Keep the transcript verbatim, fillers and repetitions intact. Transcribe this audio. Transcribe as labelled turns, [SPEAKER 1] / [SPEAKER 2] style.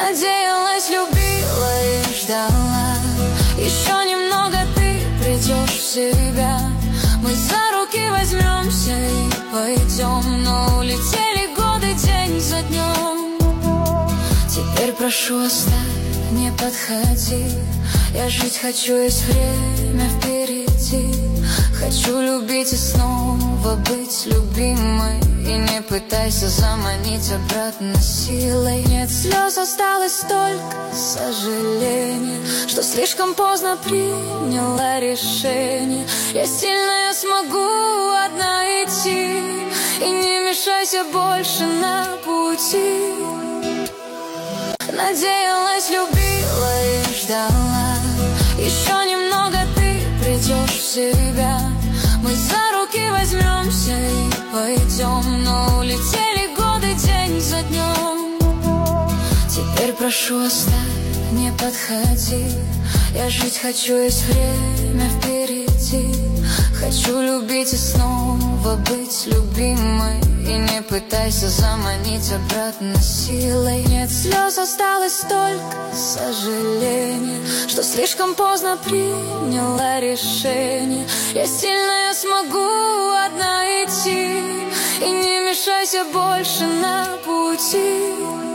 [SPEAKER 1] Надеялась, любила и ждала. Еще немного ты придешь в себя. Мы за руки возьмемся и пойдем. Но улетели годы день за днем. Теперь прошу, оставь, не подходи. Я жить хочу, есть время впереди. Хочу любить и снова быть любимой. И не пытайся заманить обратно силой. Нет слез, осталось только сожаление, что слишком поздно приняла решение. Я сильная, смогу одна идти. И не мешайся больше на пути. Надеялась, любила и ждала. Еще немного ты придешь в себя. Мы за руки возьмемся и пойдем. Но улетели годы день за днем. Теперь прошу, оставь, не подходи. Я жить хочу, есть время впереди. Хочу любить и снова быть любимой. И не пытайся заманить обратно силой. Нет слез, осталось только сожаление, что слишком поздно приняла решение. Я сильная, смогу одна идти. И не мешайся больше на пути.